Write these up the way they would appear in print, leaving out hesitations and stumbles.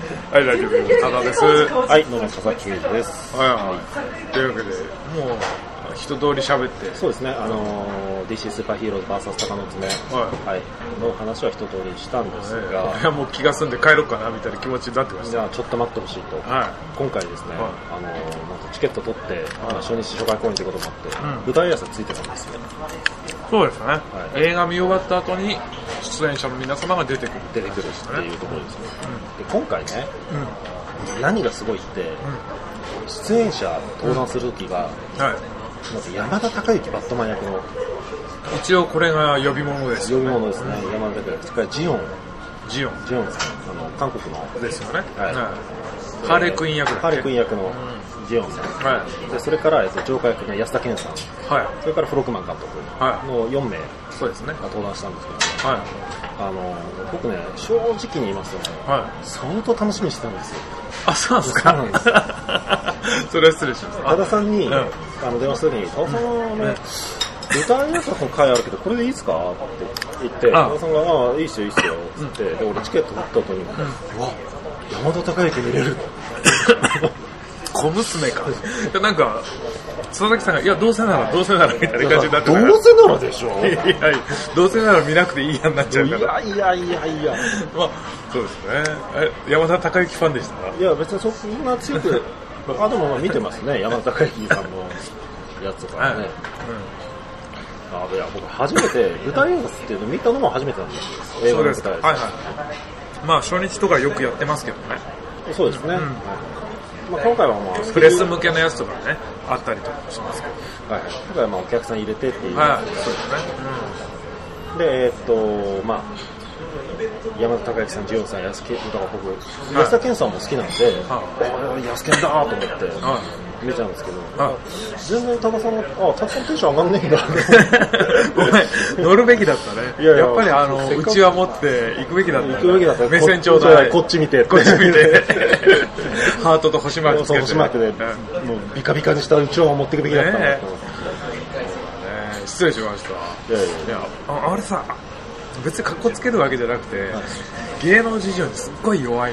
はい、大丈夫です。ただです。 はい、どうも佐々木です。 はいはい。というわけで、もう一通り喋って。 そうですね。DC スーパーヒーローズ VS 鷹の爪、はい、の話は一通りしたんですが、 いやもう気が済んで帰ろうかなみたいな気持ちになってました。 じゃあちょっと待ってほしいと。 はい、 今回ですね、 はい、 なんとチケット取って、初日初回公演ということもあって、舞台挨拶ついてたんですね。 そうですね、はい。映画見終わった後に出演者の皆様が出てくるっていうところですね。で今回ね、何がすごいって、出演者登壇する時が、まず山田孝之バットマン役の、 一応これが呼び物ですよね。 呼び物ですね。山田孝之、それからジオンさん、韓国のですよね。ハーレークイーン役だっけ。 ハーレークイーン役のジオンさん、でそれからジョーカー役の安田顕さん、それからフロックマン監督の4名が登壇したんですけど、僕ね、正直に言いますとね、相当楽しみにしてたんですよ。 あ、そうなんですか。そうなんです。それは失礼します。 多田さんに電話するに、多田さんはね、舞台挨拶の回あるけどこれでいいですかって言って、多田さんがいいっすよって言って、で俺チケット取った後に、うわ、山田孝之見れる。 小娘か。なんか佐々木さんがいやどうせならみたいな感じになってた。 どうせならでしょ。 いやどうせなら見なくていいやになっちゃうから。 いやまあそうですね。山田孝之ファンでしたか。 いや別にそんな強くでも見てますね。山田孝之さんのやつとかね。いや僕初めて舞台挨拶っていうのを見たのも初めてなんですよ。映画の舞台挨拶。 まあ初日とかよくやってますけどね。 そうですね。今回はプレス向けのやつとかねあったりとかしますけど、 今回はお客さん入れてっていう、そうですね。で山田孝之さん、ジオンさん、安田だから僕、安田顕さんも好きなんで、安健だと思って見ちゃうんですけど、全然多田さんはたくさんテンション上がんねえんだ。 ごめん、乗るべきだったね。やっぱりうちわ持って行くべきだった。目線ちょうだい。 こっち見て。 ハートと星マークつけて。 星マークで、もうビカビカにしたうちわを持っていくべきだったなと。 失礼しました。あれさ、別に格好つけるわけじゃなくて、芸能事情にすっごい弱い。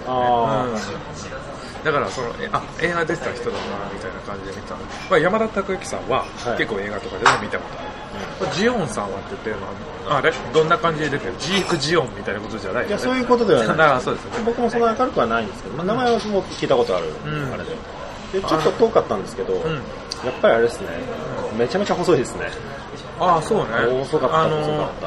だから映画出てた人だなみたいな感じで見た。山田孝之さんは結構映画とかでも見たことある。ジオンさんはって言ってるのはあれどんな感じで出てる？ジークジオンみたいなことじゃないよね。 いやそういうことではない。 そうですよね。 僕もそんな明るくはないんですけど、名前はもう聞いたことあるあれで。ちょっと遠かったんですけど、やっぱりあれですね。めちゃめちゃ細いですね。 ああそうね。 細かった。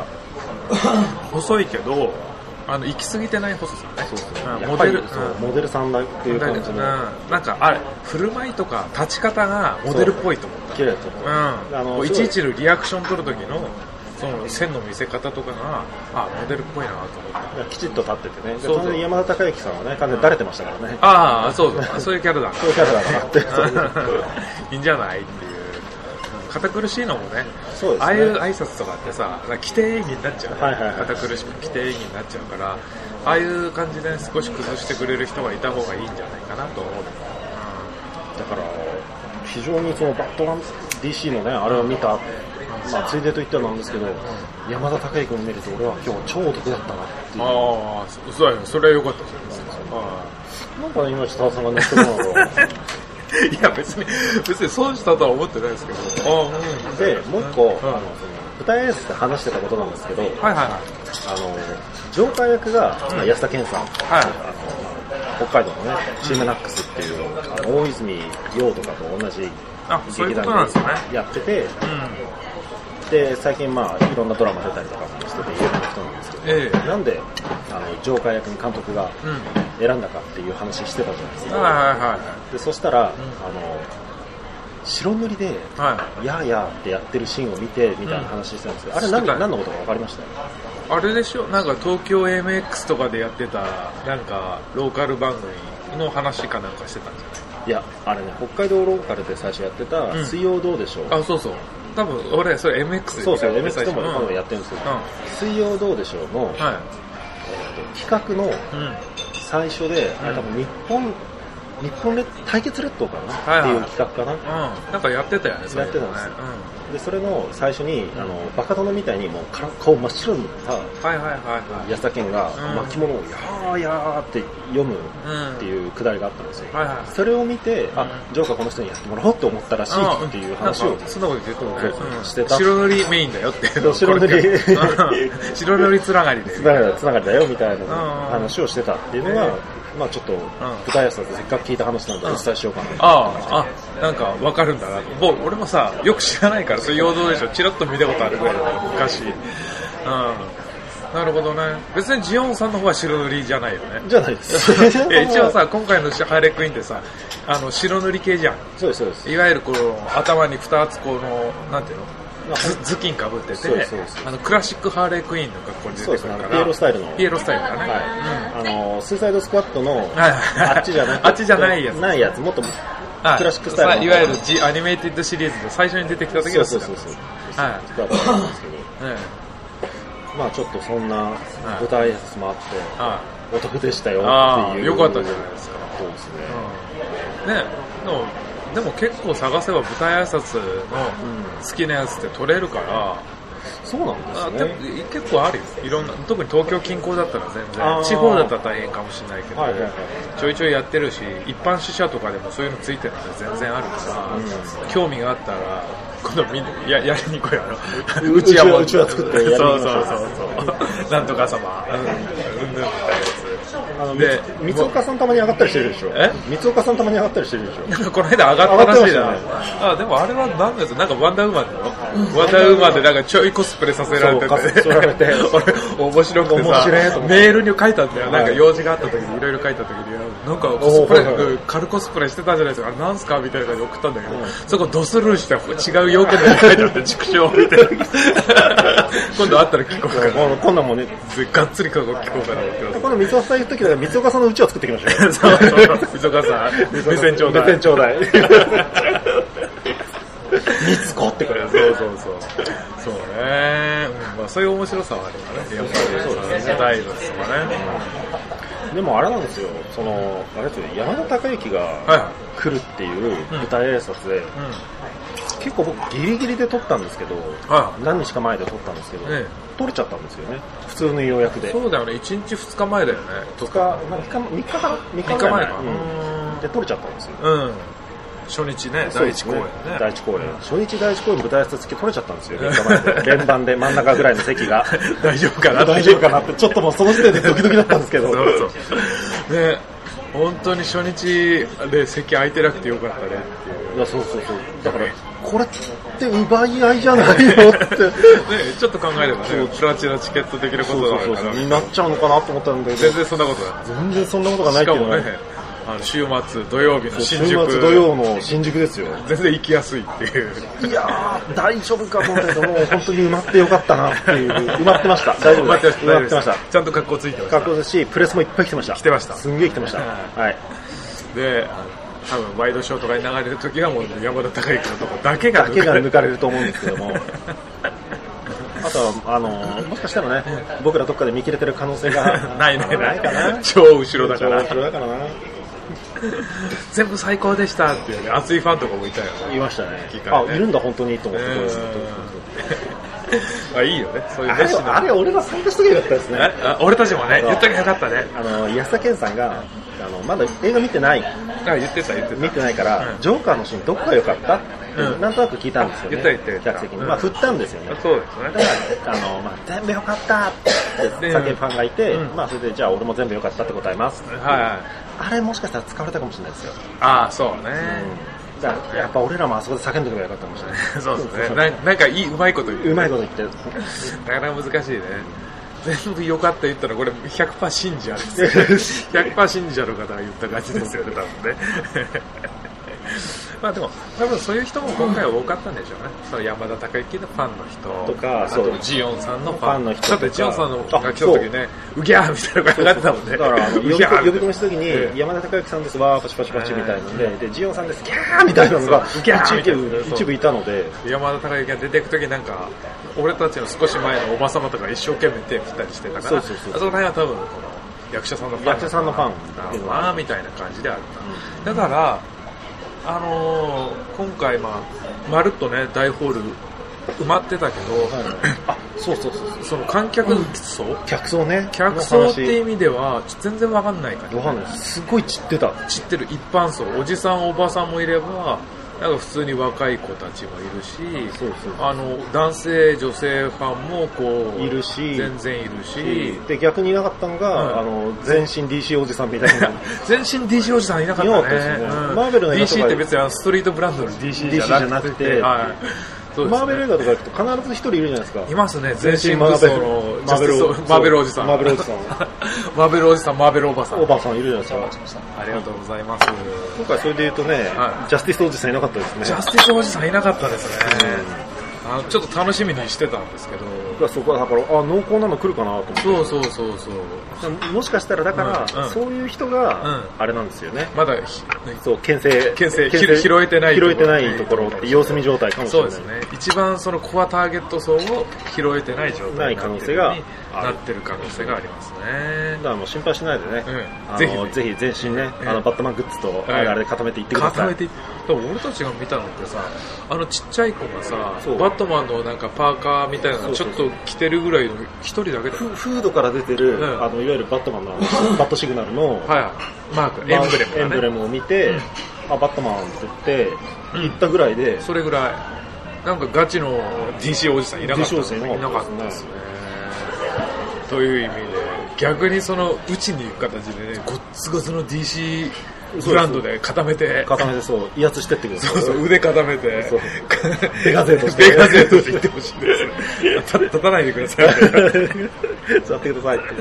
細いけど。行き過ぎてない細さね。 モデルさんだっていう感じの。 なんかあれ振る舞いとか立ち方がモデルっぽいと思った。 綺麗と思う。いちいちのリアクション取る時のその線の見せ方とかがモデルっぽいなと思った。 きちっと立っててね。その山田孝之さんはね完全にだれてましたからね。 そういうキャラだ。 そういうキャラだからって。 いいんじゃないっていう。堅苦しいのもね、ああいう挨拶とかってさ、規定演技になっちゃう、堅苦しく規定演技になっちゃうから、ああいう感じで少し崩してくれる人がいた方がいいんじゃないかなと思う。 だから非常にそのバットマン DC のねあれを見た、ついでと言ってはなんですけど、山田孝之を見ると俺は今日超お得だったなっていう。 ああ、そうや、それは良かったですね。 なんかね今多田さんが乗ってるのが。 いや別に損したとは思ってないですけど。 でもう一個舞台挨拶で話してたことなんですけど、ジョーカー役が安田顕さん、北海道のねチームナックスっていう大泉洋とかと同じ劇団でやってて、で最近いろんなドラマ出たりとかしてて有名な人なんですけど、なんでジョーカー役に監督が選んだかっていう話してたじゃないですか。でそしたら白塗りでやーやーってやってるシーンを見てみたいな話してたんですけど、あれ何のことか分かりました？ あれでしょ、なんか東京 MX とかでやってたなんかローカル番組の話かなんかしてたんじゃない？ いやあれね北海道ローカルで最初やってた水曜どうでしょう。 そう多分俺それ MX でそう MX とも多分やってるんですけど、水曜どうでしょうの、企画の最初で、多分日本日本列対決列島かな、っていう企画かな、 なんかやってたよね。 やってたんですよ、でそれの最初にバカ殿みたいにもう顔真っ白になった安田顕が巻物をやーやーって読むっていうくだりがあったんですよ、それを見てジョーカーこの人にやってもらおうと思ったらしいっていう話をそんなこと言ってたね、 してた。 白塗りメインだよって白塗り白塗りつながりでつながりだよみたいな話をしてたっていうのが、まあちょっと舞台挨拶でせっかく聞いた話なんでお伝えしようかな。 なんか分かるんだな。俺もさよく知らないからそういう陽動でしょ、チラッと見たことあるぐらいだから昔。なるほどね。別にジオンさんの方は白塗りじゃないよね。 じゃないです。 一応さ今回のハーレークイーンってさ白塗り系じゃん。 そうですそうです。 いわゆるこの頭に2つこのなんていうの頭巾かぶってて、クラシックハーレークイーンの格好に出てくるから、 ピエロスタイルの、 ピエロスタイルだね、 スーサイドスクワットのあっちじゃないやつ、 ないやつ、 もっとクラシックスタイルの、 いわゆるアニメーティッドシリーズで最初に出てきた時はそうスクワットなんですけど、まあちょっとそんな舞台挨拶もあってお得でしたよっていう。 よかったじゃないですか。 そうですね。 ね、でも結構探せば舞台挨拶の好きなやつって取れるから、 そうなんですね。 結構あるよ。いろんな、特に東京近郊だったら全然、地方だったら大変かもしれないけど、ちょいちょいやってるし、一般試写とかでもそういうのついてるの全然あるから、興味があったら今度やりに来いよ。 うちは作ってやりにそうなんとか様うんぬんみたいなやつで、三岡さんたまに上がったりしてるでしょ。三岡さんたまに上がったりしてるでしょ。 なんかこの間上がったらしいな。でもあれは何ですなんかワンダーウーマンだよ。ワンダーウーマンでなんかちょいコスプレさせられてて、俺面白くてさ、メールに書いたんだよ。なんか用事があった時にいろいろ書いた時になんかコスプレ軽コスプレしてたじゃないですか。あれなんすかみたいな感じで送ったんだけど、そこドスルーして違う要件で書いてあって畜生みたいな。今度会ったら聞こうかな。 今度もねがっつり聞こうかなと思ってます。 この三岡さん言う時は三岡さんのうちを作ってきましょう。 そう三岡さん目線ちょうだい。 目線ちょうだい。三つ子ってくれる。 そうね。まあそういう面白さはあるよね。やっぱりそうだね。大仏とかね。 でもあれなんですよ。あれですよ。山田孝之が来るっていう舞台挨拶で。結構僕ギリギリで撮ったんですけど、何日か前で撮ったんですけど、撮れちゃったんですよね。普通の予約で。 そうだよね。1日2日前だよね。 3日前か。で撮れちゃったんですよ。 初日ね、第一公演ね。 第一公演。初日第一公演舞台挨拶取れちゃったんですよ。3日前で。連番で真ん中ぐらいの席が。 大丈夫かなって。ちょっともうその時点でドキドキだったんですけど。 ね、本当に初日で席空いてなくてよかったねっていう。 いや、そう。だから、これって奪い合いじゃないのって。ね、 ちょっと考えればね、プラチナチケット的なことだから。 になっちゃうのかなと思ったんで。 全然そんなことない。 全然そんなことがないけどね。 しかもね、週末土曜日の新宿。 週末土曜の新宿ですよ。 全然行きやすいっていう。 いやー、大丈夫かと思ったけど、もう本当に埋まってよかったなっていう。埋まってました。大丈夫です。埋まってました。 ちゃんと格好ついてました。 格好ですし、プレスもいっぱい来てました。 来てました。 すんげえ来てました。はい。 で、多分ワイドショーとかに流れるときはもう山田孝之のとこだけが抜かれると思うんですけども。あとはもしかしたらね、僕らどっかで見切れてる可能性がないかな。超後ろだから。 な。 全部最高でしたっていうね、熱いファンとかもいたよね。 いましたね。いるんだ本当にと思って。 いいよね。そういうあれ俺ら参加しとけばよかったですね。 俺たちもね、言っときゃよかったね。 安田顕さんがまだ映画見てない。 言ってた。 見てないから、ジョーカーのシーンどこが良かった？なんとなく聞いたんですよね。 言った。 客席に。振ったんですよね。 そうですね。 だから全部良かったって叫ぶファンがいて、それでじゃあ俺も全部良かったって答えます。あれもしかしたら使われたかもしれないですよ。 そうね。 やっぱ俺らもあそこで叫んでおけばよかったかもしれない。 そうですね。なんかうまいこと言って。 うまいこと言って。 なかなか難しいね。全部良かった言ったらこれ 100% 信者ですよね。100% 信者の方が言った感じですよね、多分ね。まあでも多分そういう人も今回は多かったんでしょうね。その山田孝之のファンの人とか、 あとジオンさんのファンの人。だってジオンさんのが来た時ね、うぎゃーみたいな声が上がってたもんね。 だから呼び込みした時に山田孝之さんですわーパチパチパチみたいなので、ジオンさんですギャーみたいなのが一部いたので、 山田孝之が出ていく時なんか俺たちの少し前のおば様とか一生懸命手振ったりしてたから、その辺は多分役者さんのファンなのかなみたいな感じであるな、だから今回まるっとね大ホール埋まってたけど、その観客層、 客層っていう意味では全然わかんないから、 わかんない。すごい散ってる一般層、おじさんおばさんもいれば、なんか普通に若い子たちもいるし、男性女性ファンもこういるし、 全然いるし、 で逆にいなかったのが、全身 DC おじさんみたいな全身 DC おじさんいなかったね。 マーベルの DC って別にストリートブランドの DC じゃなくて、 マーベル映画とか行くと必ず一人いるじゃないですか。 いますね。全身武装のマーベルおじさん。 マーベルおじさん。 マーベルおじさん、マーベルおばさん。 おばさんいるじゃないですか。 ありがとうございます。 今回それで言うとね、ジャスティスおじさんいなかったですね。 ジャスティスおじさんいなかったですね。ちょっと楽しみにしてたんですけど、 そこはだから濃厚なの来るかなと思って。 そうもしかしたらだから、そういう人があれなんですよね。 まだ牽制拾えてないところって様子見状態かもしれない。 そうですね。一番そのコアターゲット層を拾えてない状態になってる可能性がありますね。 だからもう心配しないでね。ぜひ全身ね、バットマングッズとあれで固めていってください。 俺たちが見たのってさ、ちっちゃい子がさ、バットマンのなんかパーカーみたいなのちょっと着てるぐらいの一人だけだ。 フードから出てる、いわゆるバットマンのバットシグナルのマーク、エンブレムを見て、バットマンって言って行ったぐらいで、 それぐらいなんかガチの DC おじさんいなかったですね。という意味で逆にその打ちに行く形でね、ゴッツゴツの DCブランドで固めて威圧してってください。 腕固めてベガ勢として言ってほしいです立たないでください座ってくださいって。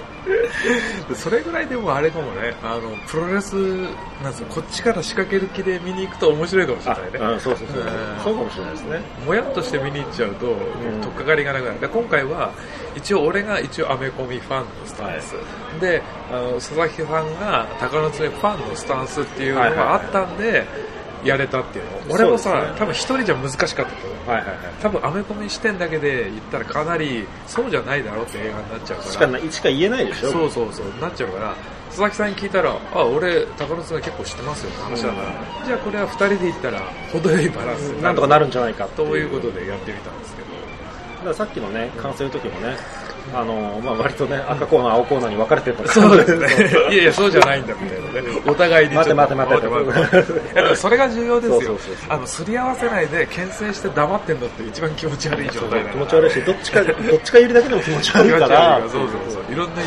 それぐらいでもあれかもね、プロレスなんですよ、こっちから仕掛ける気で見に行くと面白いかもしれないね。 そうかもしれないですね。 もやっとして見に行っちゃうと取っかかりがなくなる。で今回は俺がアメコミファンのスタンス、で佐々木さんが鷹の爪ファンのスタンスっていうのがあったんでやれたっていうの。俺もさ、多分一人じゃ難しかったと思う。多分アメコミ視点だけで言ったらかなりそうじゃないだろうって映画になっちゃうから。 しか言えないでしょ。 そうなっちゃうから、佐々木さんに聞いたら、俺鷹の爪結構知ってますよって話だから、じゃあこれは2人で言ったら程よいバランスなんとかなるんじゃないかということでやってみたんですけど。 だからさっきのね完成の時もね、割とね赤コーナー青コーナーに分かれてるのそうですねいやそうじゃないんだみたいなね、お互いに待てそれが重要ですよ。すり合わせないで牽制して黙ってんのって一番気持ち悪い状態だから。 気持ち悪いし、どっちか寄りだけでも気持ち悪いからそういろんな意見をね聞いてみて、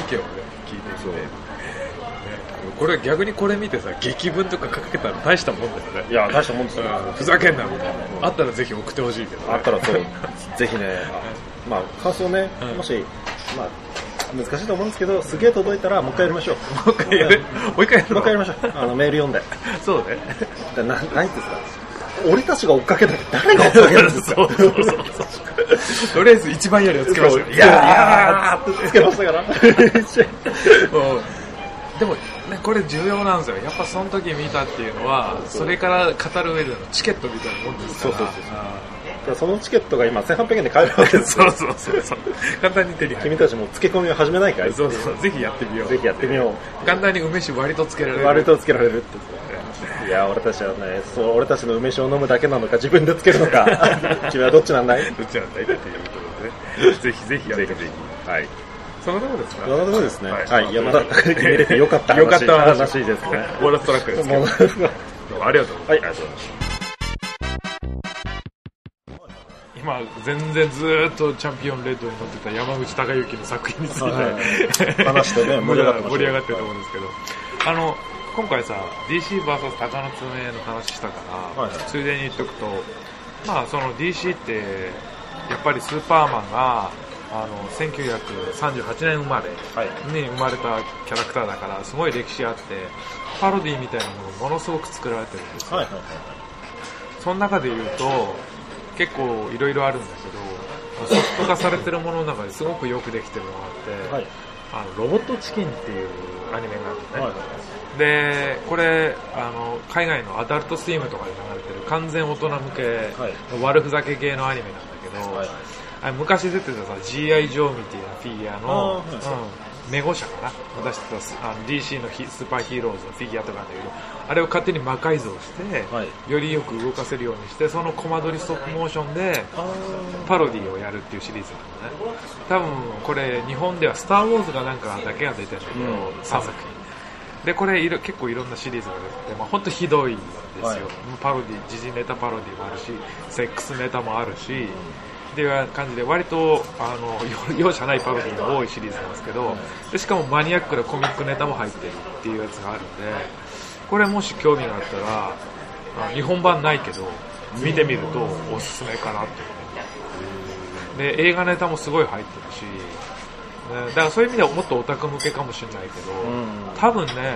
これ逆にこれ見てさ、劇文とか書けたら大したもんだよね。 いや大したもんですよ。 ふざけんなみたいな。あったらぜひ送ってほしいけど、 あったらそうぜひね、感想ね、もし難しいと思うんですけど、すげえ届いたらもう一回やりましょう。 もう一回やりましょう。メール読んで。 そうね。 何言ってんですか。俺たちが追っかけたら誰が追っかけるんですか。 そうとりあえず一番やりをつけましたよ。 いやーってつけましたからでもね、これ重要なんですよ。やっぱその時見たっていうのは、それから語る上でのチケットみたいなもんですから。 そのチケットが今1800円で買えるわけですよ。 そう簡単に手に入る。 君たちも漬け込みを始めないかい。 そうぜひやってみよう。簡単に梅酒割とつけられるっていや俺たちはね、俺たちの梅酒を飲むだけなのか自分でつけるのか君はどっちなんだいっていうことで、ぜひやってみて。はい、 そのところですか。 そのところですね。はい。山田君見れてよかった話ですね。 ボーナストラックですけど。ありがとうございます。今全然ずーっとチャンピオンレッドに乗ってた山口孝之の作品について話してね盛り上がってると思うんですけど、今回さ DC vs 鷹の爪の話したから、ついでに言っとくと、その DC ってやっぱりスーパーマンが1938年生まれに生まれたキャラクターだから、すごい歴史あってパロディみたいなものがものすごく作られてるんですよ。その中で言うと結構いろいろあるんだけど、ソフト化されてるものの中ですごくよくできてるのがあって、ロボットチキンっていうアニメがあるのね。でこれ海外のアダルトスイムとかで流れてる完全大人向けの悪ふざけ系のアニメなんだけど、昔出てたさ G.I. ジョーみたいなフィギュアの、 ネゴ社かな出してたDC のスーパーヒーローズのフィギュアとかなんだけど、あれを勝手に魔改造して、はい、よりよく動かせるようにして、そのコマ撮りストップモーションでパロディをやるっていうシリーズなのね。多分これ日本ではスターウォーズがなんかだけが出てるんだけど、3作品で、これ結構いろんなシリーズが出てて、本当ひどいんですよ、はい、パロディ、時事ネタパロディもあるし、セックスネタもあるし、っていう感じで割と容赦ないパロディが多いシリーズなんですけど、でしかもマニアックなコミックネタも入ってるっていうやつがあるんで、これもし興味があったら日本版ないけど見てみるとおすすめかなって思う。で映画ネタもすごい入ってるし、だからそういう意味ではもっとオタク向けかもしれないけど、多分ね、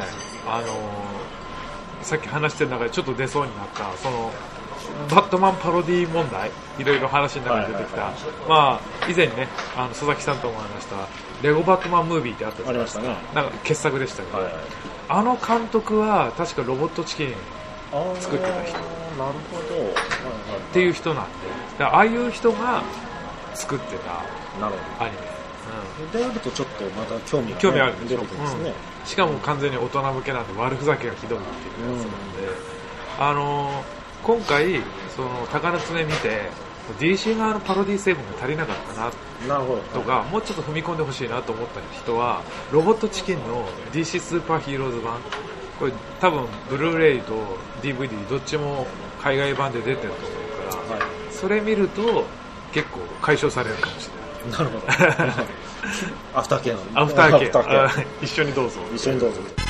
さっき話してる中でちょっと出そうになったそのバットマンパロディ問題、いろいろ話の中で出てきた、まあ以前ね、佐々木さんとも話したレゴバットマンムービーってあったじゃないですか。なんか傑作でしたけど、あの監督は確かロボットチキン作ってた人、 なるほど、 っていう人なんで、ああいう人が作ってたアニメ。 であるとちょっとまた興味あるんでしょ、しかも完全に大人向けなんで悪ふざけがひどいっていうやつなんで、今回その鷹の爪見て DC 側のパロディ成分が足りなかったなとか、もうちょっと踏み込んでほしいなと思った人はロボットチキンの DC スーパーヒーローズ版、これ多分ブルーレイと DVD どっちも海外版で出てると思うから、それ見ると結構解消されるかもしれない。 なるほど。アフターケア。 一緒にどうぞ。